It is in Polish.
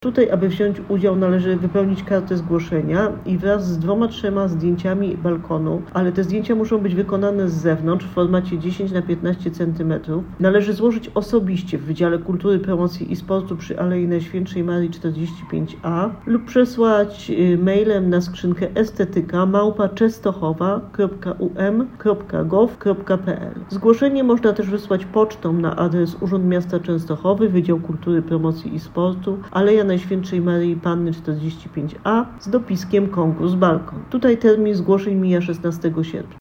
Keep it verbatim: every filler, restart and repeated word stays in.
Tutaj, aby wziąć udział, należy wypełnić kartę zgłoszenia i wraz z dwoma, trzema zdjęciami balkonu, ale te zdjęcia muszą być wykonane z zewnątrz w formacie dziesięć na piętnaście centymetrów. Należy złożyć osobiście w Wydziale Kultury, Promocji i Sportu przy Alei Najświętszej Maryi czterdzieści pięć A lub przesłać mailem na skrzynkę estetyka małpa częstochowa kropka u m kropka gov kropka p l. Zgłoszenie można też wysłać pocztą na adres Urząd Miasta Częstochowy, Wydział Kultury, Promocji i Sportu, Aleja Najświętszej Maryi Panny czterdzieści pięć A z dopiskiem konkurs balkon. Tutaj termin zgłoszeń mija szesnastego sierpnia.